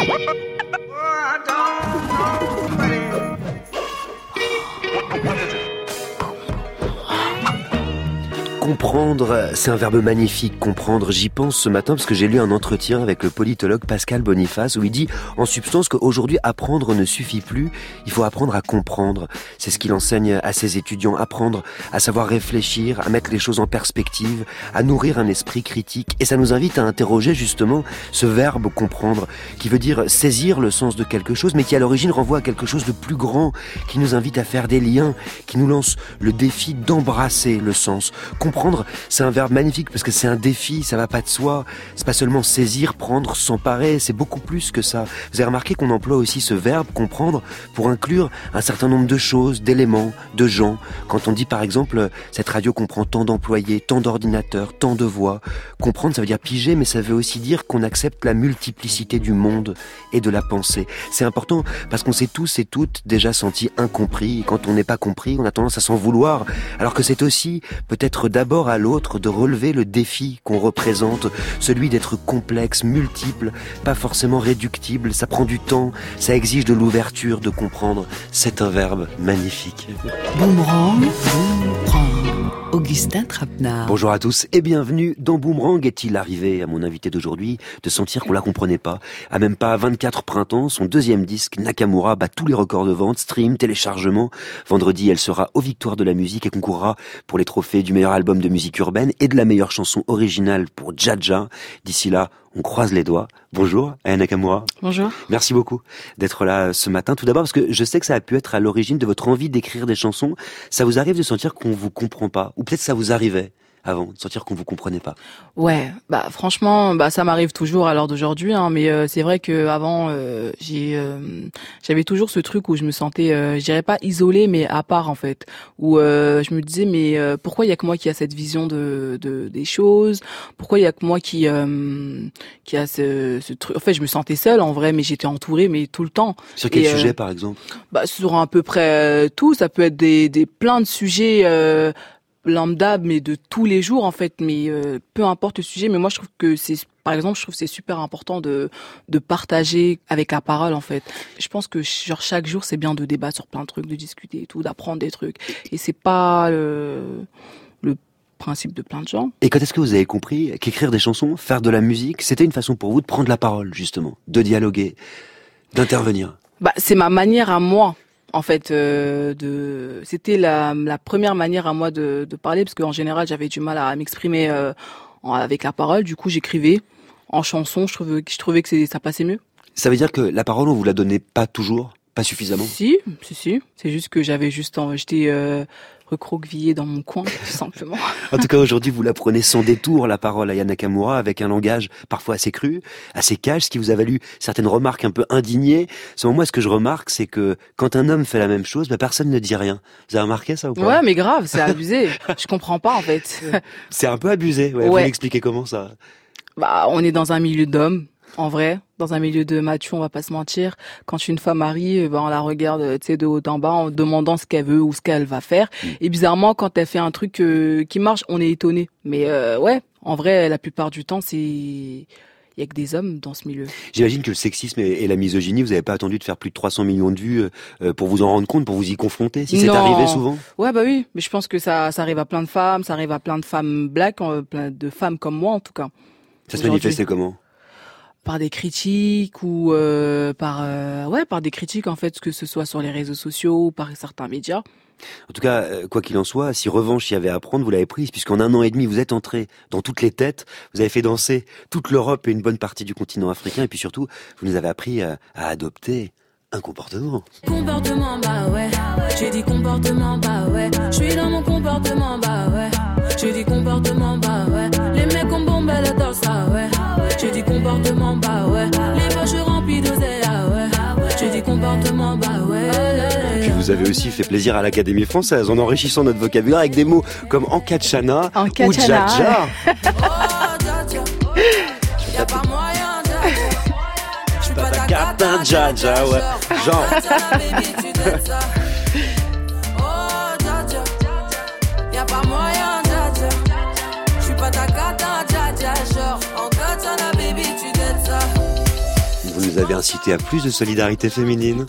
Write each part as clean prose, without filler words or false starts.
Comprendre, c'est un verbe magnifique, comprendre. J'y pense ce matin parce que j'ai lu un entretien avec le politologue Pascal Boniface où il dit en substance qu'aujourd'hui apprendre ne suffit plus, il faut apprendre à comprendre. C'est ce qu'il enseigne à ses étudiants, apprendre à savoir réfléchir, à mettre les choses en perspective, à nourrir un esprit critique. Et ça nous invite à interroger justement ce verbe comprendre qui veut dire saisir le sens de quelque chose mais qui à l'origine renvoie à quelque chose de plus grand, qui nous invite à faire des liens, qui nous lance le défi d'embrasser le sens. Comprendre, c'est un verbe magnifique parce que c'est un défi, ça va pas de soi. C'est pas seulement saisir, prendre, s'emparer, c'est beaucoup plus que ça. Vous avez remarqué qu'on emploie aussi ce verbe comprendre pour inclure un certain nombre de choses, d'éléments, de gens. Quand on dit par exemple, cette radio comprend tant d'employés, tant d'ordinateurs, tant de voix. Comprendre, ça veut dire piger, mais ça veut aussi dire qu'on accepte la multiplicité du monde et de la pensée. C'est important parce qu'on s'est tous et toutes déjà sentis incompris. Et quand on n'est pas compris, on a tendance à s'en vouloir. Alors que c'est aussi peut-être d'abord à l'autre de relever le défi qu'on représente, celui d'être complexe, multiple, pas forcément réductible. Ça prend du temps, ça exige de l'ouverture, de comprendre. C'est un verbe magnifique. Boomerang, Augustin Trapenard. Bonjour à tous et bienvenue dans Boomerang. Est-il arrivé à mon invité d'aujourd'hui de sentir qu'on la comprenait pas? À même pas 24 printemps, son deuxième disque, Nakamura, bat tous les records de vente, stream, téléchargement. Vendredi, elle sera aux Victoires de la musique et concourra pour les trophées du meilleur album de musique urbaine et de la meilleure chanson originale pour Dja. D'ici là, on croise les doigts. Bonjour, Aya Nakamura. Bonjour. Merci beaucoup d'être là ce matin. Tout d'abord parce que je sais que ça a pu être à l'origine de votre envie d'écrire des chansons. Ça vous arrive de sentir qu'on vous comprend pas? Ou peut-être ça vous arrivait avant de sentir qu'on vous comprenait pas? Ouais, franchement, ça m'arrive toujours à l'heure d'aujourd'hui, mais c'est vrai que avant j'avais toujours ce truc où je me sentais, je dirais pas isolée, mais à part en fait, où je me disais mais pourquoi il y a que moi qui a cette vision des choses, pourquoi il y a que moi qui a ce truc. En fait, je me sentais seule en vrai, mais j'étais entourée mais tout le temps. Sur quel sujet par exemple? Sur à peu près tout, ça peut être des plein de sujets lambda, mais de tous les jours en fait, mais peu importe le sujet. Mais moi je trouve que par exemple, je trouve que c'est super important de partager avec la parole en fait. Je pense que chaque jour c'est bien de débattre sur plein de trucs, de discuter et tout, d'apprendre des trucs. Et c'est pas le principe de plein de gens. Et quand est-ce que vous avez compris qu'écrire des chansons, faire de la musique, c'était une façon pour vous de prendre la parole justement, de dialoguer, d'intervenir? C'est ma manière à moi. En fait, c'était la première manière à moi de parler, parce qu'en général, j'avais du mal à m'exprimer avec la parole. Du coup, j'écrivais en chanson. Je trouvais que ça passait mieux. Ça veut dire que la parole, on vous la donnait pas toujours, pas suffisamment? Si. C'est juste que j'étais recroquevillée dans mon coin, tout simplement. En tout cas, aujourd'hui, vous la prenez sans détour, la parole, Aya Nakamura, avec un langage parfois assez cru, assez cash, ce qui vous a valu certaines remarques un peu indignées. Selon moi, ce que je remarque, c'est que quand un homme fait la même chose, personne ne dit rien. Vous avez remarqué ça ou pas? Ouais, mais grave, c'est abusé. Je comprends pas, en fait. C'est un peu abusé, ouais. Vous m'expliquez comment ça? On est dans un milieu d'hommes. En vrai, dans un milieu de macho, on va pas se mentir. Quand une femme arrive, on la regarde, de haut en bas, en demandant ce qu'elle veut ou ce qu'elle va faire. Et bizarrement, quand elle fait un truc qui marche, on est étonné. Mais en vrai, la plupart du temps, il y a que des hommes dans ce milieu. J'imagine que le sexisme et la misogynie, vous n'avez pas attendu de faire plus de 300 millions de vues pour vous en rendre compte, pour vous y confronter, si c'est arrivé souvent? Ouais, oui. Mais je pense que ça arrive à plein de femmes, ça arrive à plein de femmes black, plein de femmes comme moi, en tout cas. Ça se manifestait comment? Par des critiques ou par des critiques en fait, que ce soit sur les réseaux sociaux ou par certains médias. En tout cas, quoi qu'il en soit, si revanche il y avait à prendre, vous l'avez prise, puisqu'en 1 an et demi, vous êtes entré dans toutes les têtes, vous avez fait danser toute l'Europe et une bonne partie du continent africain, et puis surtout, vous nous avez appris à adopter un comportement. Comportement, j'ai dit comportement, je suis dans mon comportement, j'ai dit comportement, les mecs ont bombé le torse, j'ai dit comportement, les poches remplies d'oseille, j'ai dit comportement, Puis vous avez aussi fait plaisir à l'Académie française en enrichissant notre vocabulaire avec des mots comme Ankachana ou Dja. Y'a pas moyen, je suis pas ta carte, Dja, ouais. Genre. Y'a pas moyen, je suis pas ta carte, Dja, genre. En katana, baby, tu t'aides ça. Vous nous avez incité à plus de solidarité féminine.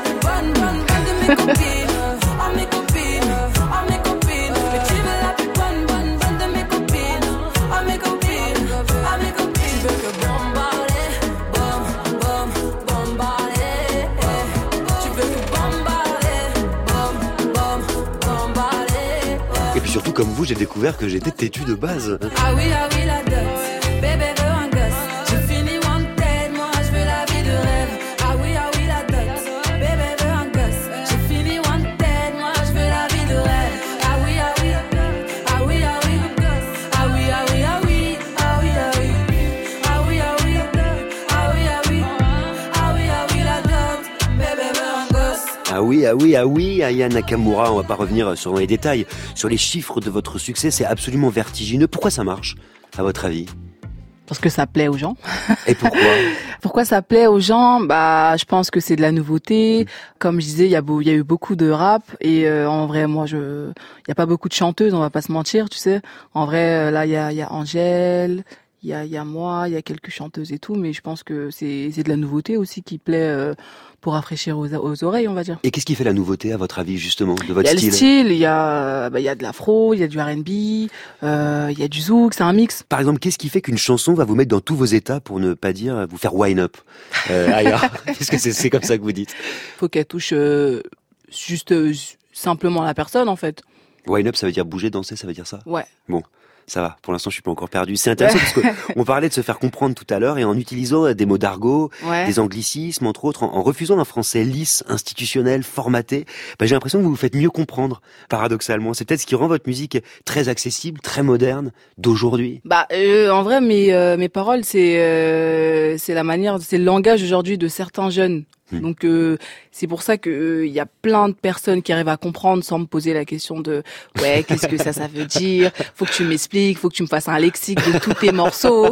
Et puis surtout, comme vous, j'ai découvert que j'étais têtu de base. Ah oui, la dot. Bébé veut un gosse. J'ai fini wanted, moi je veux la vie de rêve. Ah oui, la dot. Bébé veut un gosse. J'ai fini wanted, moi je veux la vie de rêve. Ah oui, ah oui. Ah oui, ah oui. Ah oui, ah oui, ah oui. Ah oui, ah oui. Ah oui, ah oui. Ah oui, ah oui. Ah oui, ah oui, la dot. Bébé veut un gosse. Ah oui, Aya Nakamura, on va pas revenir sur les détails. Sur les chiffres de votre succès, c'est absolument vertigineux. Pourquoi ça marche, à votre avis ? Parce que ça plaît aux gens. Et pourquoi ? Pourquoi ça plaît aux gens ? Bah, je pense que c'est de la nouveauté. Comme je disais, il y a eu beaucoup de rap et en vrai, moi, il y a pas beaucoup de chanteuses, on va pas se mentir, tu sais. En vrai, là, il y a Angèle, il y a moi, il y a quelques chanteuses et tout, mais je pense que c'est de la nouveauté aussi qui plaît pour rafraîchir aux oreilles, on va dire. Et qu'est-ce qui fait la nouveauté, à votre avis, justement, de votre style ? Il y a le style, il y a de l'afro, il y a du R&B, il y a du zouk, c'est un mix. Par exemple, qu'est-ce qui fait qu'une chanson va vous mettre dans tous vos états, pour ne pas dire vous faire wind up Aya, est-ce que c'est comme ça que vous dites ? Faut qu'elle touche juste simplement la personne, en fait. Wind up, ça veut dire bouger, danser, ça veut dire ça ? Ouais. Bon. Ça va, pour l'instant je suis pas encore perdu. C'est intéressant parce que on parlait de se faire comprendre tout à l'heure et en utilisant des mots d'argot, des anglicismes entre autres, en refusant un français lisse, institutionnel, formaté, j'ai l'impression que vous vous faites mieux comprendre, paradoxalement. C'est peut-être ce qui rend votre musique très accessible, très moderne, d'aujourd'hui. En vrai, mes paroles, c'est la manière, c'est le langage aujourd'hui de certains jeunes. Donc c'est pour ça que il y a plein de personnes qui arrivent à comprendre sans me poser la question de ouais, qu'est-ce que ça veut dire, faut que tu m'expliques, faut que tu me fasses un lexique de tous tes morceaux.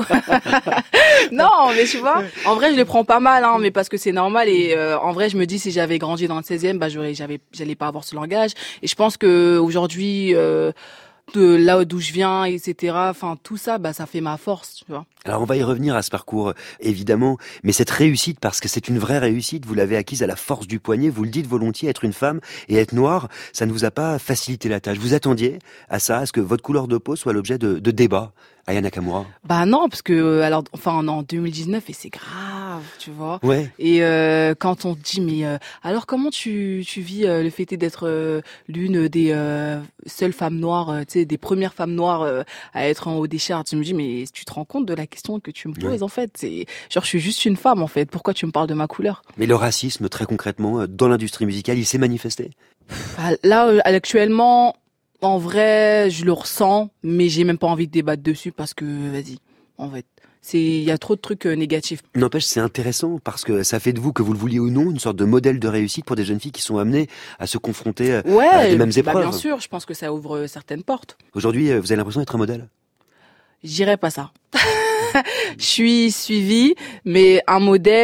Non, mais tu vois, en vrai je les prends pas mal mais parce que c'est normal et en vrai je me dis si j'avais grandi dans le 16e, j'allais pas avoir ce langage et je pense que aujourd'hui de là d'où je viens, etc. Enfin, tout ça, ça fait ma force, tu vois. Alors, on va y revenir à ce parcours, évidemment. Mais cette réussite, parce que c'est une vraie réussite, vous l'avez acquise à la force du poignet, vous le dites volontiers, être une femme et être noire, ça ne vous a pas facilité la tâche. Vous attendiez à ça, à ce que votre couleur de peau soit l'objet de débats, Aya Nakamura? Non, parce que, en 2019, et c'est grave, tu vois. Ouais. Et quand on te dit, mais alors comment tu vis le fait d'être l'une des seules femmes noires, tu sais, des premières femmes noires à être en haut des charts, tu me dis, mais tu te rends compte de la question que tu me poses, en fait? C'est genre, je suis juste une femme, en fait. Pourquoi tu me parles de ma couleur? Mais le racisme, très concrètement, dans l'industrie musicale, il s'est manifesté? Là, actuellement, en vrai, je le ressens, mais j'ai même pas envie de débattre dessus parce que, vas-y, en fait, il y a trop de trucs négatifs. N'empêche, c'est intéressant parce que ça fait de vous, que vous le vouliez ou non, une sorte de modèle de réussite pour des jeunes filles qui sont amenées à se confronter à des mêmes épreuves. Bien sûr, je pense que ça ouvre certaines portes. Aujourd'hui, vous avez l'impression d'être un modèle? Je dirais pas ça. Je suis suivie, mais un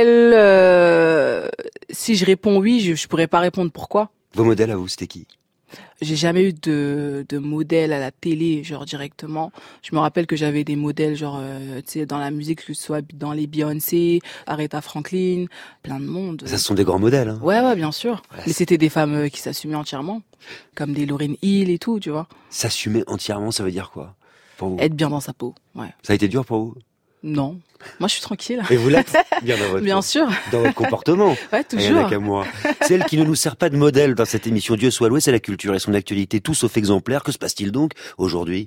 modèle, si je réponds oui, je pourrais pas répondre pourquoi. Vos modèles à vous, c'était qui? J'ai jamais eu de modèle à la télé, genre directement. Je me rappelle que j'avais des modèles, genre, tu sais, dans la musique, que ce soit dans les Beyoncé, Aretha Franklin, plein de monde. Ça, ce sont des grands modèles, hein. Ouais, bien sûr. Ouais, mais c'était des femmes qui s'assumaient entièrement, comme des Lauryn Hill et tout, tu vois. S'assumer entièrement, ça veut dire quoi pour vous? Être bien dans sa peau, ouais. Ça a été dur pour vous? Non. Moi, je suis tranquille. Et vous l'êtes bien dans votre bien sûr. Dans votre comportement. Ouais, toujours. Aya Nakamura. Celle qui ne nous sert pas de modèle dans cette émission Dieu soit loué, c'est la culture et son actualité, tout sauf exemplaire. Que se passe-t-il donc aujourd'hui?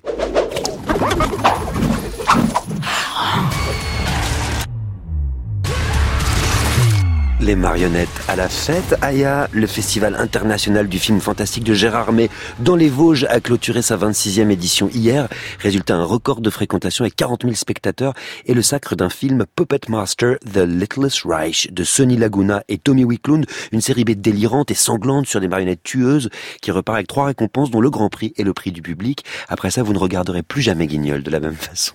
Les marionnettes à la fête. Aya, le festival international du film fantastique de Gérard May dans les Vosges a clôturé sa 26e édition hier. Résultat, un record de fréquentation avec 40 000 spectateurs et le sacre d'un film Puppet Master, The Littlest Reich de Sonny Laguna et Tommy Wiklund, une série B délirante et sanglante sur des marionnettes tueuses qui repart avec 3 récompenses dont le Grand Prix et le prix du public. Après ça, vous ne regarderez plus jamais Guignol de la même façon.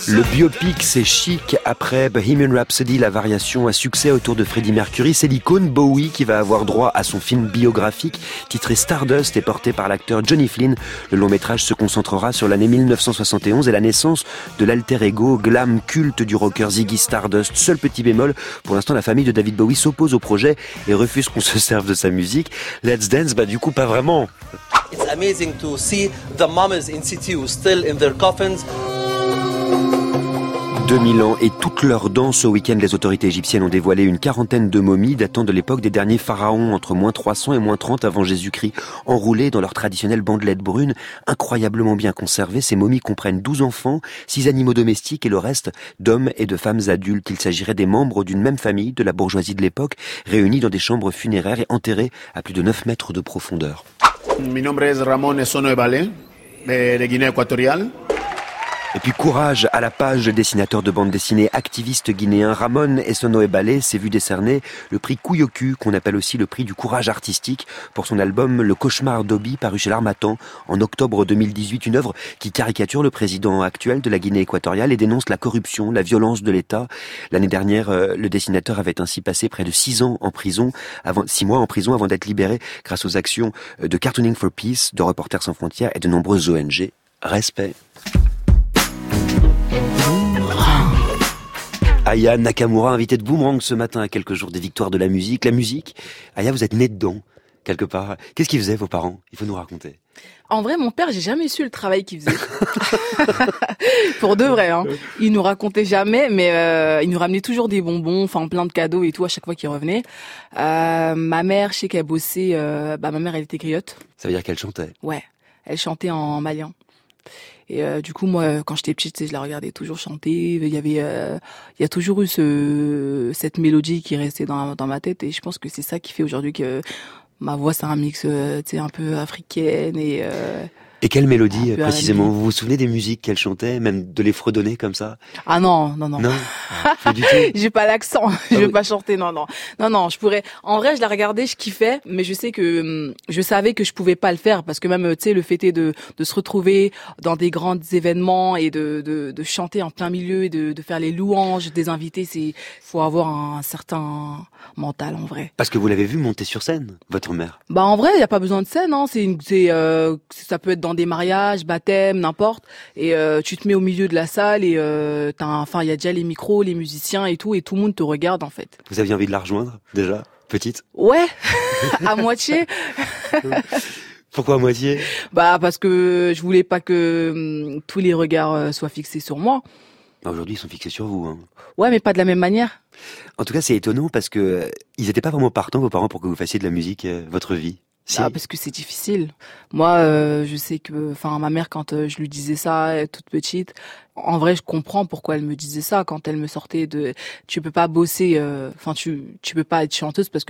Le biopic, c'est chic. Après Bohemian Rhapsody, la variation à succès autour de Freddie Mercury, c'est l'icône Bowie qui va avoir droit à son film biographique titré Stardust et porté par l'acteur Johnny Flynn. Le long métrage se concentrera sur l'année 1971 et la naissance de l'alter ego glam culte du rocker Ziggy Stardust. Seul petit bémol, pour l'instant la famille de David Bowie s'oppose au projet et refuse qu'on se serve de sa musique. Let's Dance, du coup pas vraiment. It's amazing to see the mamas in situ still in their coffins. 2000 ans et toute leur danse au week-end, les autorités égyptiennes ont dévoilé une quarantaine de momies datant de l'époque des derniers pharaons, entre moins 300 et moins 30 avant Jésus-Christ, enroulées dans leur traditionnelle bandelette brune, incroyablement bien conservées. Ces momies comprennent 12 enfants, 6 animaux domestiques et le reste d'hommes et de femmes adultes. Il s'agirait des membres d'une même famille de la bourgeoisie de l'époque, réunis dans des chambres funéraires et enterrés à plus de 9 mètres de profondeur. Mi nombre es Ramón Esono Ebale, de Guinée équatoriale. Et puis courage à la page, dessinateur de bande dessinée, activiste guinéen Ramón Esono Ebale s'est vu décerner le prix Kouyoku, qu'on appelle aussi le prix du courage artistique, pour son album Le Cauchemar d'Obi, paru chez l'Harmattan en octobre 2018, une œuvre qui caricature le président actuel de la Guinée équatoriale et dénonce la corruption, la violence de l'État. L'année dernière, le dessinateur avait ainsi passé près de 6 mois en prison avant d'être libéré grâce aux actions de Cartooning for Peace, de Reporters sans frontières et de nombreuses ONG. Respect. Aya Nakamura, invitée de Boomerang ce matin à quelques jours des victoires de la musique. La musique, Aya, vous êtes née dedans, quelque part. Qu'est-ce qu'ils faisaient, vos parents? Il faut nous raconter. En vrai, mon père, j'ai jamais su le travail qu'il faisait. Pour de vrai, hein. Il nous racontait jamais, mais il nous ramenait toujours des bonbons, enfin plein de cadeaux et tout à chaque fois qu'il revenait. Ma mère, je sais qu'elle bossait. Ma mère, elle était griotte. Ça veut dire qu'elle chantait? Ouais, elle chantait en malien. Et du coup, moi, quand j'étais petite, je la regardais toujours chanter. Il y a toujours eu cette mélodie qui restait dans ma tête. Et je pense que c'est ça qui fait aujourd'hui que ma voix, c'est un mix, un peu africaine Et quelle mélodie, précisément? Vous vous souvenez des musiques qu'elle chantait, même de les fredonner comme ça? Ah non. Non, pas du tout. J'ai pas l'accent, je vais pas chanter, non, je pourrais. En vrai, je la regardais, je kiffais, mais je sais que je savais que je pouvais pas le faire parce que même, le fait de se retrouver dans des grands événements et de chanter en plein milieu et de faire les louanges des invités, faut avoir un certain mental en vrai. Parce que vous l'avez vu monter sur scène, votre mère? En vrai, il y a pas besoin de scène, hein. Ça peut être dans des mariages, baptêmes, n'importe. Et tu te mets au milieu de la salle et il y a déjà les micros, les musiciens et tout le monde te regarde en fait. Vous aviez envie de la rejoindre déjà, petite? Ouais, à moitié. Pourquoi à moitié? Parce que je voulais pas que tous les regards soient fixés sur moi. Aujourd'hui, ils sont fixés sur vous, hein. Ouais, mais pas de la même manière. En tout cas, c'est étonnant parce que ils étaient pas vraiment partants, vos parents, pour que vous fassiez de la musique votre vie. Si. Parce que c'est difficile. Moi, je sais que, ma mère, quand je lui disais ça, toute petite, en vrai, je comprends pourquoi elle me disait ça quand elle me sortait tu peux pas bosser, tu peux pas être chanteuse parce que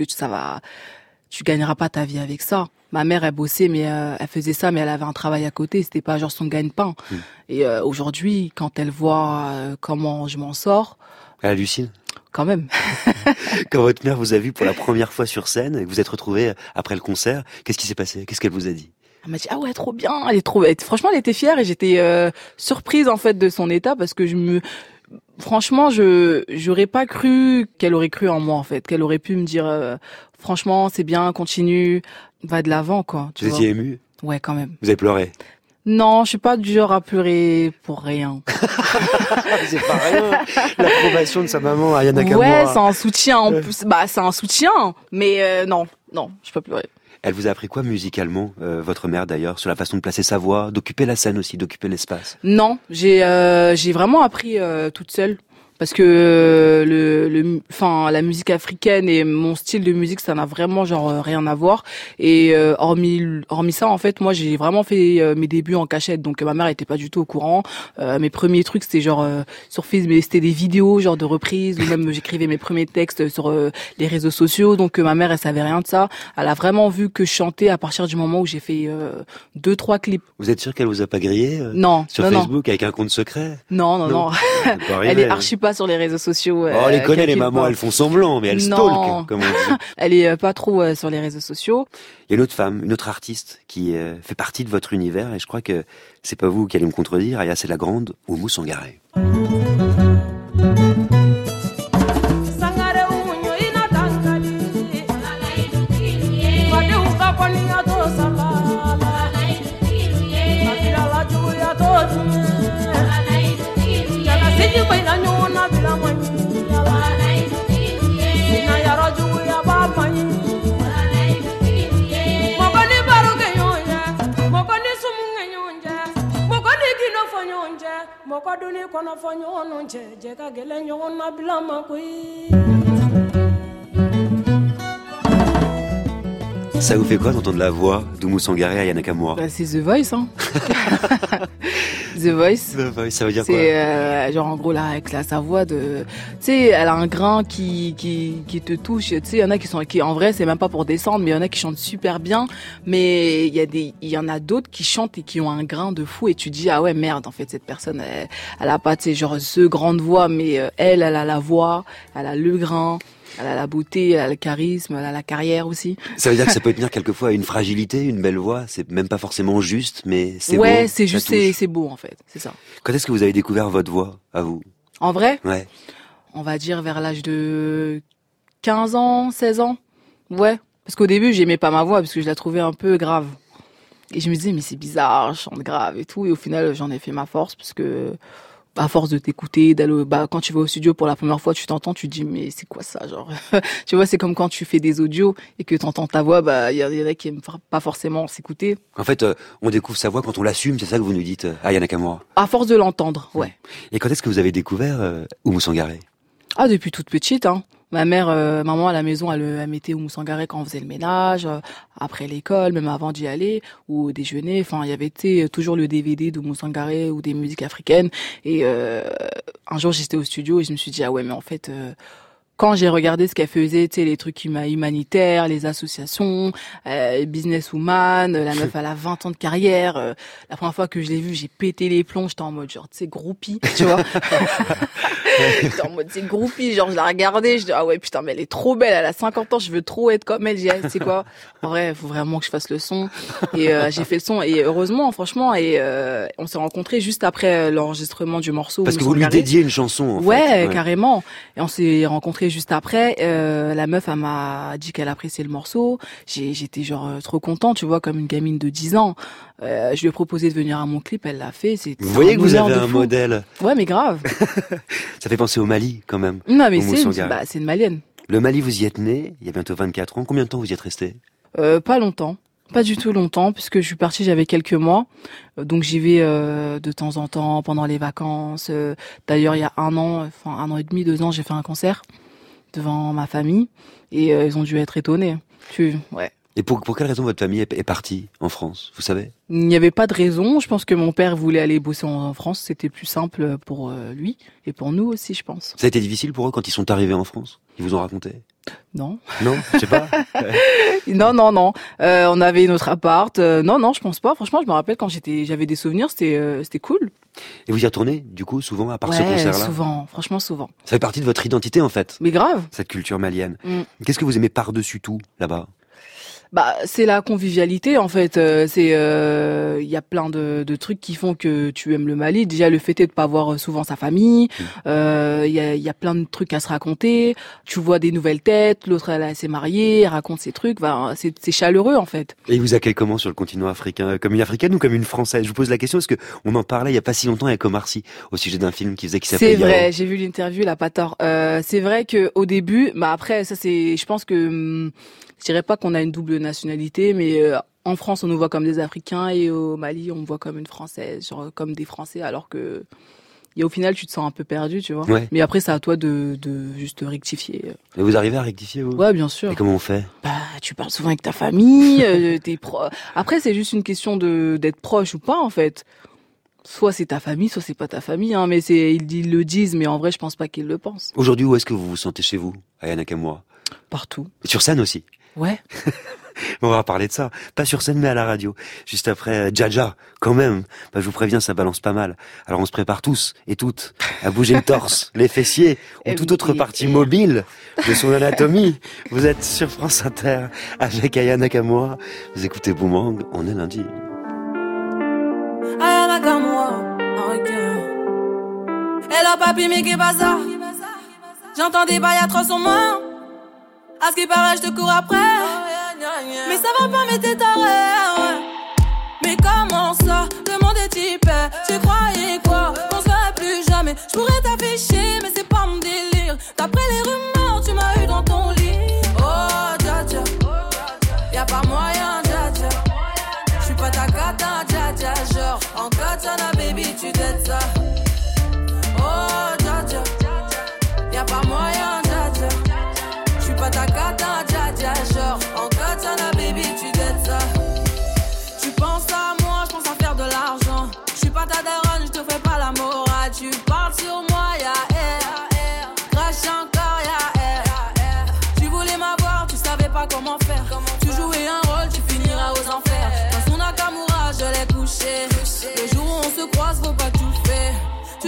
tu gagneras pas ta vie avec ça. Ma mère, elle bossait, mais elle faisait ça, mais elle avait un travail à côté. C'était pas genre son gagne-pain. Et aujourd'hui, quand elle voit comment je m'en sors, elle hallucine. Quand même. Quand votre mère vous a vu pour la première fois sur scène et que vous êtes retrouvés après le concert, qu'est-ce qui s'est passé? Qu'est-ce qu'elle vous a dit? Elle m'a dit ah ouais, trop bien. Franchement, elle était fière et j'étais surprise en fait de son état parce que franchement, j'aurais pas cru qu'elle aurait cru en moi en fait, qu'elle aurait pu me dire franchement, c'est bien, continue, va de l'avant quoi. Vous étiez émue? Ouais, quand même. Vous avez pleuré? Non, je suis pas du genre à pleurer pour rien. C'est pas rien. L'approbation de sa maman, Aya Nakamura. Ouais, c'est un soutien en plus. C'est un soutien, mais non, je peux pas pleurer. Elle vous a appris quoi musicalement, votre mère d'ailleurs, sur la façon de placer sa voix, d'occuper la scène aussi, d'occuper l'espace? Non, j'ai vraiment appris toute seule. Parce que la musique africaine et mon style de musique, ça n'a vraiment rien à voir. Et hormis ça, en fait, moi j'ai vraiment fait mes débuts en cachette, donc ma mère était pas du tout au courant. Mes premiers trucs c'était sur Facebook, mais c'était des vidéos de reprises, ou même j'écrivais mes premiers textes sur les réseaux sociaux. Donc ma mère elle savait rien de ça. Elle a vraiment vu que je chantais à partir du moment où j'ai fait 2-3 clips. Vous êtes sûr qu'elle vous a pas grillé Non, sur Facebook avec un compte secret? Non. Elle est archi pas sur les réseaux sociaux. On les connaît, les mamans, elles font semblant, mais elles stalkent, comme on dit. Elle est pas trop sur les réseaux sociaux. Il y a une autre femme, une autre artiste qui fait partie de votre univers, et je crois que c'est pas vous qui allez me contredire, Aya, c'est la grande Oumou Sangaré. Ça vous fait quoi d'entendre la voix d'Oumou Sangaré à Ayana Kamura? Bah, c'est The Voice, hein. The Voice. The Voice, ça veut dire quoi? C'est genre en gros là avec sa voix de, tu sais, elle a un grain qui te touche. Tu sais, il y en a qui en vrai c'est même pas pour descendre, mais il y en a qui chantent super bien. Mais il y en a d'autres qui chantent et qui ont un grain de fou et tu dis ah ouais merde en fait cette personne elle a pas tu sais genre ce grande voix, mais elle a la voix, elle a le grain. Elle a la beauté, elle a le charisme, elle a la carrière aussi. Ça veut dire que ça peut tenir quelquefois à une fragilité, une belle voix. C'est même pas forcément juste, mais c'est beau. Ouais, c'est juste, c'est beau en fait, c'est ça. Quand est-ce que vous avez découvert votre voix, à vous? En vrai? Ouais. On va dire vers l'âge de 15 ans, 16 ans. Ouais. Parce qu'au début, j'aimais pas ma voix parce que je la trouvais un peu grave. Et je me disais, mais c'est bizarre, je chante grave et tout. Et au final, j'en ai fait ma force parce que, à force de t'écouter, quand tu vas au studio pour la première fois, tu t'entends, tu te dis, mais c'est quoi ça, genre? Tu vois, c'est comme quand tu fais des audios et que t'entends ta voix, il y en a qui aiment pas forcément s'écouter. En fait, on découvre sa voix quand on l'assume, c'est ça que vous nous dites, Ayana Kamura? À force de l'entendre, ouais. Et quand est-ce que vous avez découvert Oumou Sangaré? Ah, depuis toute petite, hein. Maman à la maison, elle mettait Oumou Sangaré quand on faisait le ménage, après l'école, même avant d'y aller, ou au déjeuner. Enfin, il y avait toujours le DVD d'Oumou Sangaré ou des musiques africaines. Et un jour, j'étais au studio et je me suis dit ah ouais, mais en fait, quand j'ai regardé ce qu'elle faisait, tu sais, les trucs humanitaires, les associations, businesswoman, la meuf elle a 20 ans de carrière. La première fois que je l'ai vue, j'ai pété les plombs. J'étais en mode genre, tu sais, groupie, tu vois. J'étais en mode c'est groupie, genre je la regardais, je dis ah ouais putain mais elle est trop belle, elle a 50 ans, je veux trop être comme elle. J'ai dit tu sais quoi, en vrai il faut vraiment que je fasse le son et j'ai fait le son et heureusement franchement et on s'est rencontrés juste après l'enregistrement du morceau. Parce que vous lui dédiez une chanson en fait. Ouais carrément, et on s'est rencontrés juste après. La meuf elle m'a dit qu'elle appréciait le morceau, j'étais genre trop content, tu vois, comme une gamine de 10 ans. Je lui ai proposé de venir à mon clip, elle l'a fait. Vous voyez que vous avez un modèle. Ouais mais grave. Ça fait penser au Mali, quand même. Non, mais c'est une Malienne. Le Mali, vous y êtes né, il y a bientôt 24 ans. Combien de temps vous y êtes resté? Pas longtemps. Pas du tout longtemps, puisque je suis partie, j'avais quelques mois. Donc j'y vais de temps en temps, pendant les vacances. D'ailleurs, il y a un an et demi, 2 ans, j'ai fait un concert devant ma famille. Et ils ont dû être étonnés. Ouais. Et pour quelle raison votre famille est partie en France, vous savez? Il n'y avait pas de raison. Je pense que mon père voulait aller bosser en France. C'était plus simple pour lui et pour nous aussi, je pense. Ça a été difficile pour eux quand ils sont arrivés en France? Ils vous ont raconté? Non. Non, je sais pas. Non. On avait notre appart. Non, je pense pas. Franchement, je me rappelle quand j'avais des souvenirs, c'était cool. Et vous y retournez, du coup, souvent, à part ce concert-là? Souvent. Franchement, souvent. Ça fait partie de votre identité, en fait. Mais grave. Cette culture malienne. Qu'est-ce que vous aimez par-dessus tout, là-bas? C'est la convivialité en fait. Il y a plein de trucs qui font que tu aimes le Mali. Déjà le fait est de pas voir souvent sa famille. Il y a plein de trucs à se raconter. Tu vois des nouvelles têtes. L'autre elle s'est mariée, elle raconte ses trucs. C'est chaleureux en fait. Et ils vous accueillent comment sur le continent africain? Comme une africaine ou comme une française? Je vous pose la question parce que on en parlait il y a pas si longtemps avec Omar Sy au sujet d'un film qui s'appelait. C'est vrai, j'ai vu l'interview, il a pas tort. C'est vrai que au début, après ça c'est, je pense que je dirais pas qu'on a une double nationalité, mais en France on nous voit comme des Africains et au Mali on me voit comme une Française, genre comme des Français, alors que au final tu te sens un peu perdu, tu vois. Ouais. Mais après c'est à toi de juste rectifier. Et vous arrivez à rectifier vous? Ouais, bien sûr. Et comment on fait? Tu parles souvent avec ta famille, Après c'est juste une question d'être proche ou pas en fait. Soit c'est ta famille, soit c'est pas ta famille, hein, mais ils le disent, mais en vrai je pense pas qu'ils le pensent. Aujourd'hui, où est-ce que vous vous sentez chez vous, Ayana Kamura? Partout. Et sur scène aussi? Ouais. On va parler de ça. Pas sur scène, mais à la radio. Juste après, Dja, quand même. Je vous préviens, ça balance pas mal. Alors on se prépare tous et toutes à bouger le torse, les fessiers, ou toute autre partie mobile de son anatomie. Vous êtes sur France Inter avec Ayana Kamura. Vous écoutez Boomerang, on est lundi. Ayana Kamura, ok. Hello papi, mais qu'est-ce que ça? J'entends des bails atroces en moi. À ce qui paraît, je te cours après. Mais ça va pas, mais t'es taré. Mais comment ça? Le monde est hyper. Tu croyais quoi? Qu'on se verrait plus jamais. Je pourrais t'afficher, mais c'est pas mon délire. D'après les rumeurs, tu m'as eu dans ton lit. Oh, dja, y'a pas moyen, dja. J'suis pas ta cata, dja, genre. En katana, baby, tu t'aides ça.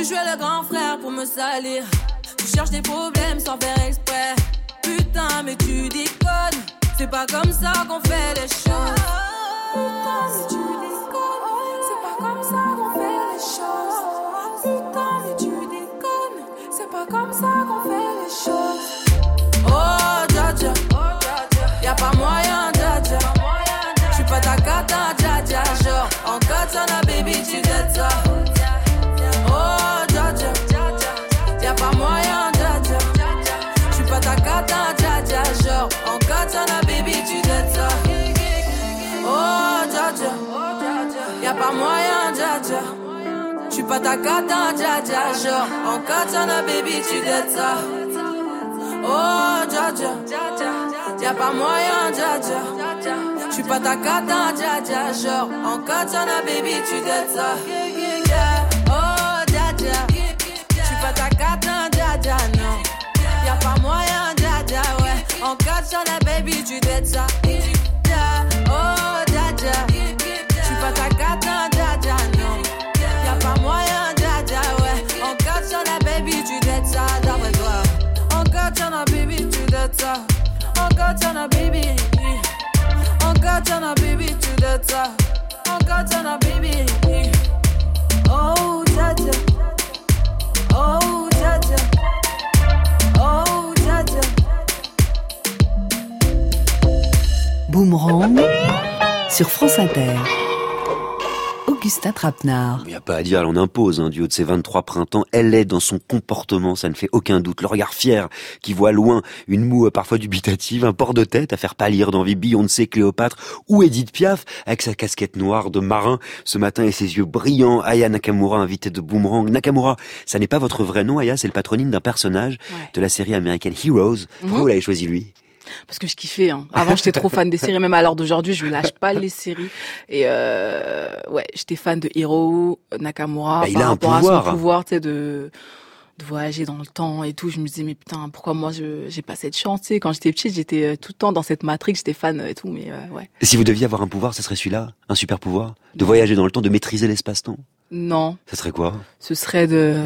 jouer le grand frère pour me salir. Tu cherches des problèmes sans faire exprès. Putain, mais tu déconnes. C'est pas comme ça qu'on fait les choses. Putain, mais tu déconnes. C'est pas comme ça qu'on fait les choses. Putain, mais tu déconnes. C'est pas comme ça qu'on fait les choses. Oh, dja dja. Y'a pas moyen, dja dja. J'suis pas ta cata, dja dja. Genre, en katana, baby, tu dettes ça. Oh, dja dja. Y'a pas moyen, dja dja. J'suis pas ta cata, dja dja. Genre, en katana, baby, tu dettes ça. Oh, dja dja. Y'a pas moyen, dja dja. J'suis pas ta cata, dja dja. Genre, en katana, baby, tu dettes ça. Oh, dja dja. Y'a pas moyen, dja dja. J'suis pas ta cata, dja dja. Genre, en katana, baby, tu dettes ça. Oh, dja dja. J'suis pas ta cata, dja dja, non. Y'a pas moyen, dja dja, ouais. En katana, baby, tu dettes ça. Oh, dja dja. J'suis pas ta cata, dja dja, non. Y'a pas moyen, dja dja, ouais. En katana, baby, tu dettes ça, d'après toi. En katana, baby, tu dettes ça. En katana, baby. En katana, baby, tu dettes ça. En katana, baby. Oh, dja dja. Oh, dja dja. Oh, dja dja. Boomerang sur France Inter. Augustin Trapenard. Il n'y a pas à dire, elle en impose, du haut de ses 23 printemps. Elle est dans son comportement, ça ne fait aucun doute. Le regard fier, qui voit loin une moue parfois dubitative, un port de tête à faire pâlir d'envie Beyoncé, Cléopâtre ou Edith Piaf, avec sa casquette noire de marin ce matin et ses yeux brillants. Aya Nakamura, invitée de Boomerang. Nakamura, ça n'est pas votre vrai nom, Aya, c'est le patronyme d'un personnage de la série américaine Heroes. Pourquoi vous l'avez choisi, lui ? Parce que je kiffais. Avant, j'étais trop fan des séries. Même à l'heure d'aujourd'hui, je lâche pas les séries. Et ouais, j'étais fan de Hiro Nakamura. Il a un pouvoir. À son pouvoir, tu sais, de voyager dans le temps et tout. Je me disais, mais putain, pourquoi moi, j'ai pas cette chance, tu sais. Quand j'étais petite, j'étais tout le temps dans cette Matrix. J'étais fan et tout, mais ouais. Et si vous deviez avoir un pouvoir, ce serait celui-là? Un super pouvoir? De voyager dans le temps, de maîtriser l'espace-temps? Non. Ça serait quoi? Ce serait de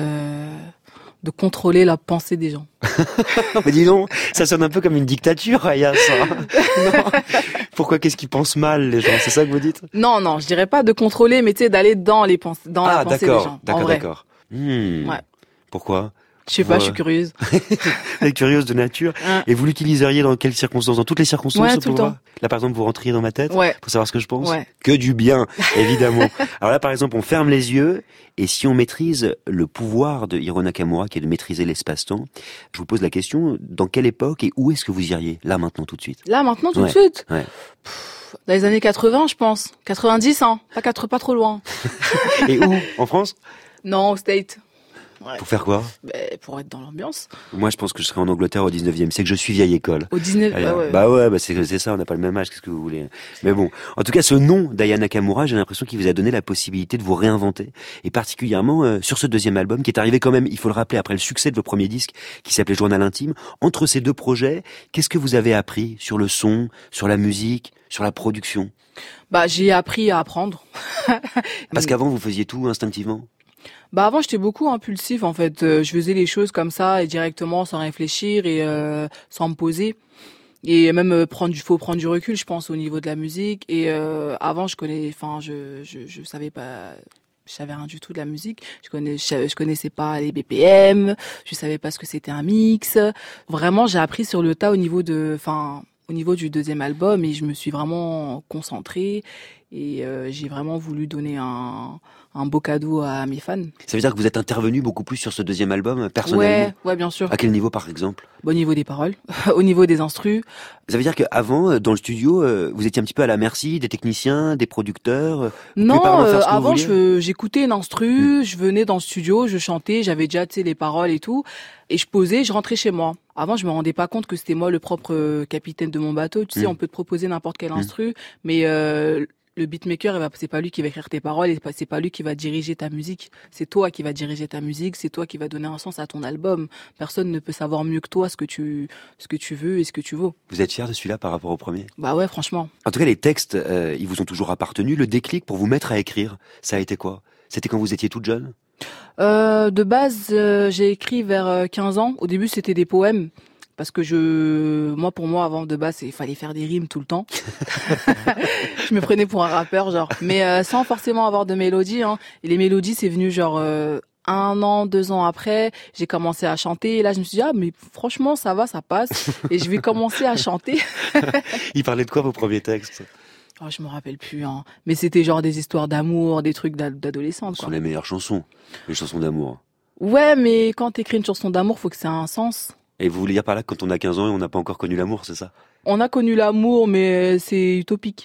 contrôler la pensée des gens. Mais dis donc, ça sonne un peu comme une dictature, Aya, ça. Non. Pourquoi, qu'est-ce qu'ils pensent mal, les gens? C'est ça que vous dites? Non, je dirais pas de contrôler, mais tu sais, d'aller dans la pensée des gens. D'accord. Ouais. Pourquoi? Je sais pas, je suis curieuse. Elle est curieuse de nature. Et vous l'utiliseriez dans quelles circonstances? Dans toutes les circonstances, ouais, ce tout pouvoir? le temps. Là, par exemple, vous rentriez dans ma tête? Ouais. Pour savoir ce que je pense? Ouais. Que du bien, évidemment. Alors là, par exemple, on ferme les yeux, et si on maîtrise le pouvoir de Hiro Nakamura, qui est de maîtriser l'espace-temps, je vous pose la question, dans quelle époque et où est-ce que vous iriez? Là, maintenant, tout de suite. Là, maintenant, tout de suite? Ouais. Dans les années 80, je pense. 90, hein. Pas trop loin. Et où? En France? Non, au State. Ouais. Pour faire quoi? Pour être dans l'ambiance. Moi, je pense que je serais en Angleterre au 19e. C'est que je suis vieille école. Au 19e, ouais. C'est ça, on n'a pas le même âge, qu'est-ce que vous voulez. Mais bon. En tout cas, ce nom d'Aya Nakamura, j'ai l'impression qu'il vous a donné la possibilité de vous réinventer. Et particulièrement, sur ce deuxième album, qui est arrivé quand même, il faut le rappeler, après le succès de vos premiers disques, qui s'appelait Journal Intime. Entre ces deux projets, qu'est-ce que vous avez appris sur le son, sur la musique, sur la production? J'ai appris à apprendre. Parce qu'avant, vous faisiez tout instinctivement? Avant, j'étais beaucoup impulsif, en fait. Je faisais les choses comme ça, et directement, sans réfléchir et sans me poser. Et même faut prendre du recul, je pense, au niveau de la musique. Et avant, je savais pas, je savais rien du tout de la musique. Je connaissais pas les BPM, je savais pas ce que c'était un mix. Vraiment, j'ai appris sur le tas au niveau du deuxième album, et je me suis vraiment concentrée. Et j'ai vraiment voulu donner un beau cadeau à mes fans. Ça veut dire que vous êtes intervenu beaucoup plus sur ce deuxième album, personnellement? Ouais, bien sûr. À quel niveau, par exemple? Au niveau des paroles, au niveau des instrus. Ça veut dire qu'avant, dans le studio, vous étiez un petit peu à la merci des techniciens, des producteurs? Non, avant, j'écoutais une instru, je venais dans le studio, je chantais, j'avais déjà, les paroles et tout, et je posais, je rentrais chez moi. Avant, je me rendais pas compte que c'était moi le propre capitaine de mon bateau. Tu sais, on peut te proposer n'importe quel instru, mais le beatmaker, c'est pas lui qui va écrire tes paroles, et c'est pas lui qui va diriger ta musique. C'est toi qui va diriger ta musique, c'est toi qui va donner un sens à ton album. Personne ne peut savoir mieux que toi ce que tu veux et ce que tu vaux. Vous êtes fier de celui-là par rapport au premier? Ouais, franchement. En tout cas, les textes, ils vous ont toujours appartenu. Le déclic pour vous mettre à écrire, ça a été quoi? C'était quand vous étiez toute jeune? De base, j'ai écrit vers 15 ans. Au début, c'était des poèmes. Parce que pour moi, avant de base, il fallait faire des rimes tout le temps. Je me prenais pour un rappeur, genre. Mais sans forcément avoir de mélodie, hein. Et les mélodies, c'est venu genre 1 an, 2 ans après. J'ai commencé à chanter. Et là, je me suis dit, mais franchement, ça va, ça passe. Et je vais commencer à chanter. Il parlait de quoi vos premiers textes? Oh, je me rappelle plus, hein. Mais c'était genre des histoires d'amour, des trucs d'adolescente, Ce quoi. sont les meilleures chansons, les chansons d'amour. Ouais, mais quand t'écris une chanson d'amour, faut que ça ait un sens. Et vous voulez dire par là que quand on a 15 ans et on n'a pas encore connu l'amour, c'est ça? On a connu l'amour, mais c'est utopique.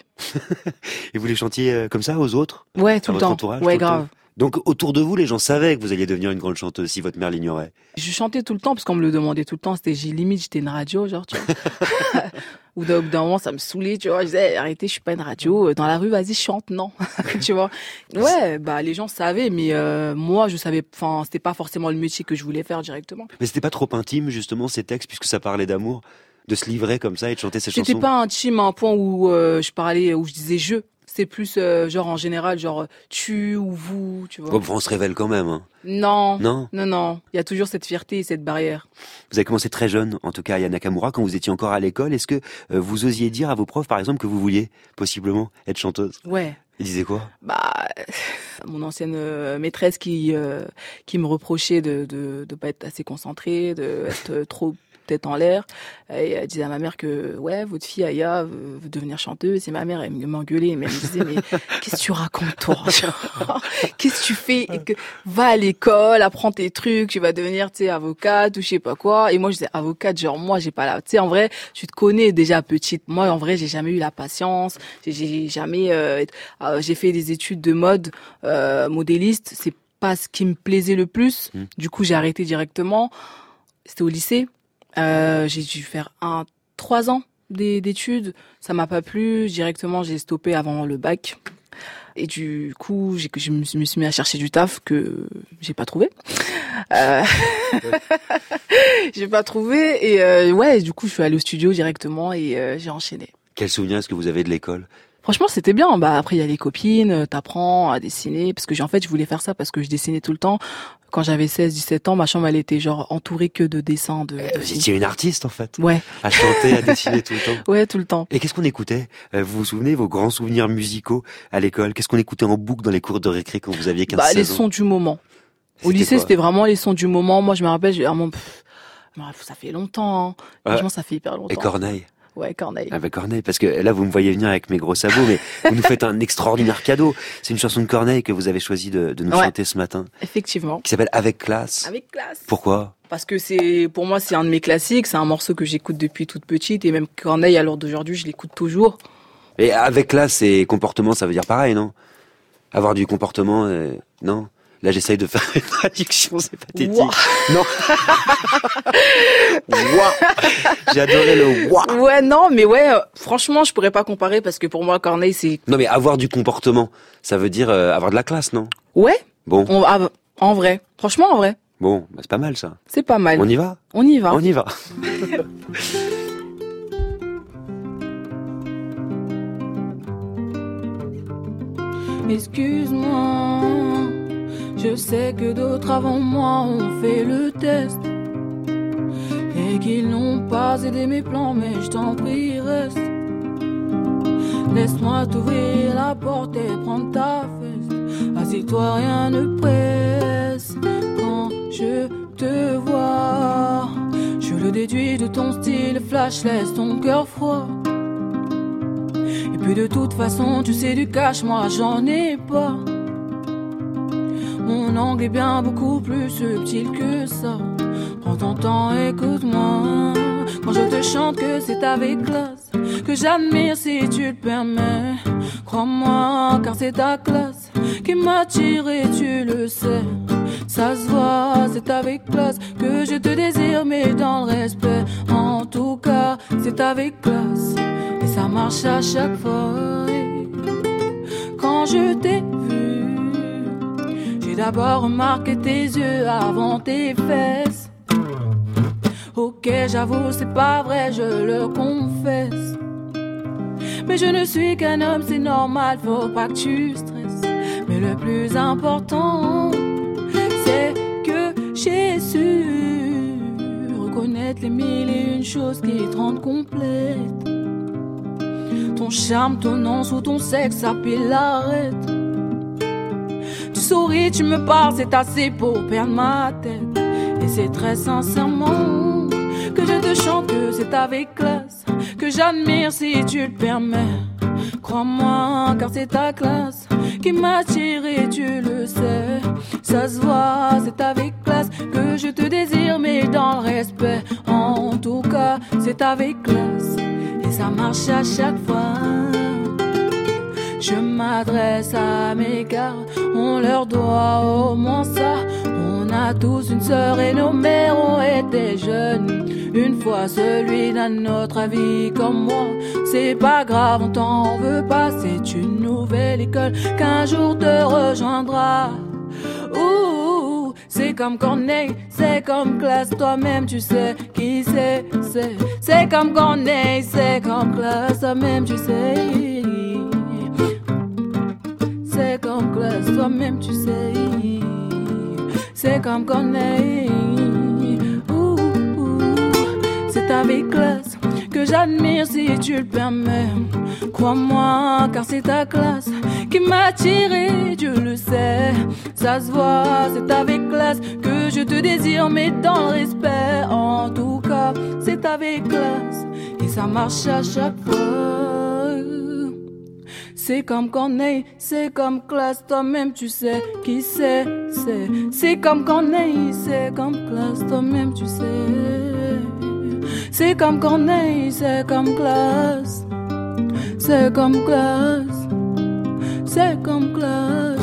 Et vous les chantiez comme ça aux autres? Ouais, À tout le votre temps. entourage, Ouais, tout le temps? grave. Donc autour de vous, les gens savaient que vous alliez devenir une grande chanteuse si votre mère l'ignorait. Je chantais tout le temps parce qu'on me le demandait tout le temps. J'étais une radio, genre, tu vois. Ou d'un moment, ça me saoulait, tu vois. Je disais, arrêtez, je suis pas une radio. Dans la rue, vas-y, chante, non. Tu vois. Ouais, les gens savaient, mais moi, je savais, c'était pas forcément le métier que je voulais faire directement. Mais c'était pas trop intime, justement, ces textes, puisque ça parlait d'amour, de se livrer comme ça et de chanter ces chansons? C'était pas intime à un point où où je disais je. C'est plus genre en général genre tu ou vous, tu vois. Bon, on se révèle quand même, hein. Non. Non? Non. Il y a toujours cette fierté et cette barrière. Vous avez commencé très jeune, en tout cas à Nakamura, quand vous étiez encore à l'école. Est-ce que vous osiez dire à vos profs, par exemple, que vous vouliez possiblement être chanteuse? Ouais. Ils disaient quoi? Mon ancienne maîtresse qui me reprochait de pas être assez concentrée, de être trop tête en l'air, et elle disait à ma mère que votre fille Aya veut devenir chanteuse. Et ma mère, elle m'engueulait, mais elle me disait, mais qu'est-ce que tu racontes, toi? Qu'est-ce que tu fais? Va à l'école, apprends tes trucs, tu vas devenir, avocate ou je sais pas quoi. Et moi, je disais avocate, genre moi, j'ai pas en vrai, tu te connais déjà petite. Moi, en vrai, j'ai jamais eu la patience. J'ai jamais, j'ai fait des études de mode, modéliste. C'est pas ce qui me plaisait le plus. Du coup, j'ai arrêté directement. C'était au lycée. J'ai dû faire 3 ans d'études. Ça m'a pas plu. Directement, j'ai stoppé avant le bac. Et du coup, je me suis mis à chercher du taf que j'ai pas trouvé. J'ai pas trouvé. Et du coup, je suis allée au studio directement et j'ai enchaîné. Quel souvenir est-ce que vous avez de l'école? Franchement, c'était bien. Après, il y a les copines, t'apprends à dessiner. Parce que je voulais faire ça parce que je dessinais tout le temps. Quand j'avais 16-17 ans, ma chambre, elle était genre entourée que de dessins de Vous étiez une artiste, en fait. Ouais. À chanter, à dessiner tout le temps. Ouais, tout le temps. Et qu'est-ce qu'on écoutait? Vous vous souvenez, vos grands souvenirs musicaux à l'école? Qu'est-ce qu'on écoutait en boucle dans les cours de récré quand vous aviez 15-16 ans? Les sons du moment. Au lycée, quoi? c'était vraiment les sons du moment. Moi, je me rappelle, ça fait longtemps, hein. Franchement, ça fait hyper longtemps. Et Corneille? Ouais, Corneille. Ah Corneille, parce que là vous me voyez venir avec mes gros sabots, mais vous nous faites un extraordinaire cadeau. C'est une chanson de Corneille que vous avez choisi de nous chanter ce matin, Effectivement. qui s'appelle Avec classe. Avec classe. Pourquoi? Parce que pour moi, c'est un de mes classiques. C'est un morceau que j'écoute depuis toute petite, et même Corneille, à l'heure d'aujourd'hui, je l'écoute toujours. Et avec classe et comportement, ça veut dire pareil, non? Avoir du comportement, non? Là, j'essaye de faire une traduction, c'est pathétique. Wow. Non. Wow. J'ai adoré le wow. Ouais, non, mais franchement, je pourrais pas comparer parce que pour moi, Corneille, c'est... Non, mais avoir du comportement, ça veut dire avoir de la classe, non? Ouais. Bon. En vrai. Franchement, en vrai. Bon, c'est pas mal, ça. C'est pas mal. On y va? On y va. On y va. Excuse-moi, je sais que d'autres avant moi ont fait le test et qu'ils n'ont pas aidé mes plans, mais je t'en prie, reste. Laisse-moi t'ouvrir la porte et prendre ta fesse. Assis-toi, rien ne presse. Quand je te vois, je le déduis de ton style flash, laisse ton cœur froid. Et puis de toute façon, tu sais du cash, moi j'en ai pas. Mon angle est bien beaucoup plus subtil que ça. Prends ton temps, écoute-moi. Quand je te chante que c'est avec classe, que j'admire si tu le permets. Crois-moi, car c'est ta classe qui m'attire et tu le sais. Ça se voit, c'est avec classe que je te désire, mais dans le respect. En tout cas, c'est avec classe. Et ça marche à chaque fois. Quand je t'ai vu, j'ai d'abord remarqué tes yeux avant tes fesses. Ok, j'avoue, c'est pas vrai, je le confesse. Mais je ne suis qu'un homme, c'est normal, faut pas que tu stresses. Mais le plus important, c'est que j'ai su reconnaître les mille et une choses qui te rendent complète. Ton charme, ton nom ou ton sexe, ça pile l'arrête. Tu souris, tu me parles, c'est assez pour perdre ma tête. Et c'est très sincèrement que je te chante, que c'est avec classe, que j'admire si tu le permets. Crois-moi, car c'est ta classe qui m'attire et tu le sais. Ça se voit, c'est avec classe que je te désire, mais dans le respect. En tout cas, c'est avec classe et ça marche à chaque fois. Je m'adresse à mes gars, on leur doit au moins ça. On a tous une sœur et nos mères ont été jeunes. Une fois celui d'un autre avis comme moi, c'est pas grave, on t'en veut pas. C'est une nouvelle école qu'un jour te rejoindra. Ouh, c'est comme Corneille, c'est comme classe, toi-même tu sais qui c'est. C'est comme Corneille, c'est comme classe, toi-même tu sais. C'est comme classe, toi-même tu sais. C'est comme Corneille. C'est avec classe que j'admire si tu le permets. Crois-moi, car c'est ta classe qui m'a attiré, Dieu le sait. Ça se voit, c'est avec classe que je te désire, mais dans le respect. En tout cas, c'est avec classe et ça marche à chaque fois. C'est comme Corneille, c'est comme classe, toi-même tu sais qui c'est. C'est comme Corneille, c'est comme classe, toi-même tu sais. C'est comme Corneille, c'est comme classe. C'est comme classe. C'est comme classe.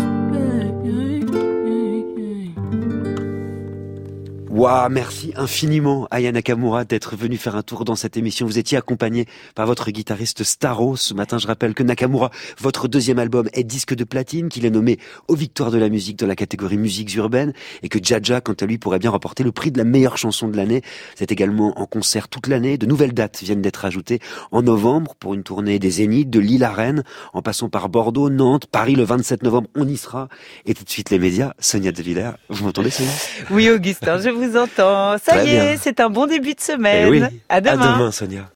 Waouh, merci infiniment Aya Nakamura d'être venue faire un tour dans cette émission. Vous étiez accompagné par votre guitariste Staro. Ce matin, je rappelle que Nakamura, votre deuxième album est disque de platine, qu'il est nommé aux Victoires de la musique dans la catégorie musiques urbaines et que Jaja, quant à lui, pourrait bien remporter le prix de la meilleure chanson de l'année. C'est également en concert toute l'année. De nouvelles dates viennent d'être ajoutées en novembre pour une tournée des Zéniths, de Lille à Rennes, en passant par Bordeaux, Nantes, Paris le 27 novembre. On y sera. Et tout de suite les médias. Sonia De Villers, vous m'entendez, Sonia? Oui, Augustin, je vous entends. Ça y est, c'est un bon début de semaine. Eh oui. À demain. À demain, Sonia.